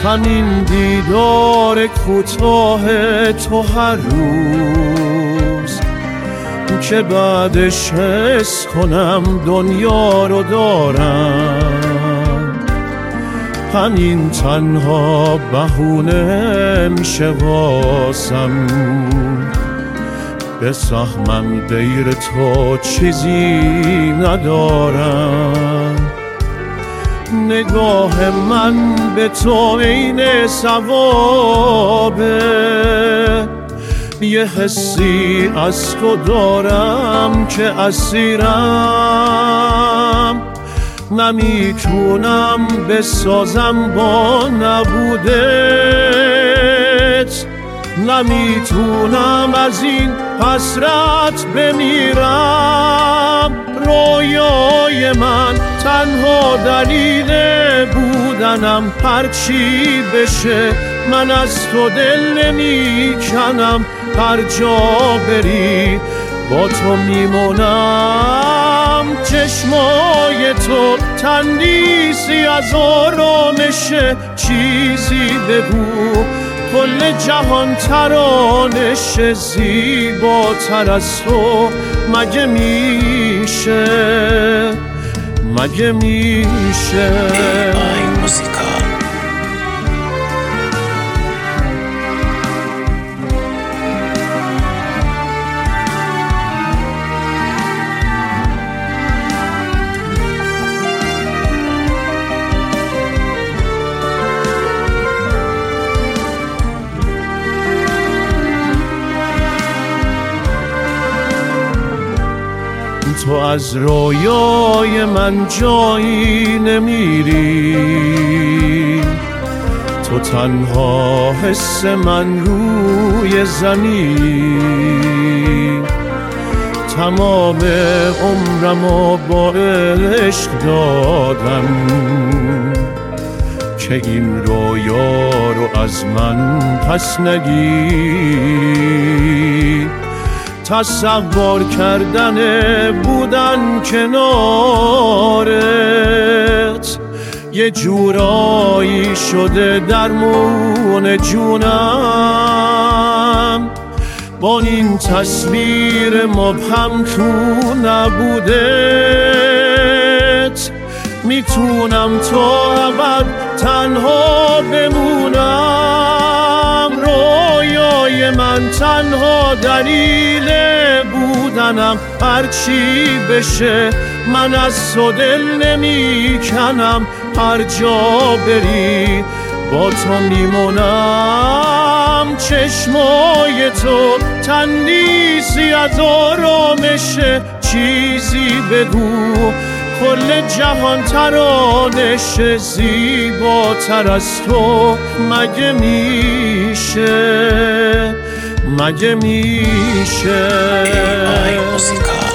همین دیدار کوتاه تو هر روز که بعدش حس کنم دنیا رو دارم، همین تنها بهونه میشه واسم به سهمم غیر تو چیزی ندارم. نگاه من به تو عین ثوابه، یه حسی از تو دارم که اسیرم، نمیتونم بسازم با نبودت، نمیتونم از این حسرت بمیرم. رویای من تنها دلیل بودنم، هرچی بشه من از تو دل نمیکنم، هر جا بری با تو میمونم. چشمای تو تندیسی از آرامشه، چیزی بگو کل جهان ترانش زیباتر از تو مگه میشه، مگه میشه؟ تو از رویای من جایی نمیری، تو تنها حس من روی زمین. تمام عمرمو با عشق دادم که این رویا رو از من پس نگیر. تصور کردن بودن کنارت یه جورایی شده درمون جونم، با این تصویر مبهم تو نبودت میتونم تا ابد تنها بمونم. رویای من تنها دلیل بودنم، هرچی بشه من از تو دل نمیکنم، هر جا بری با تو میمونم. چشمای تو تندیسی از آرامشه، چیزی بگو کل جهان ترانش زیباتر از تو مگه میشه، مگه میشه؟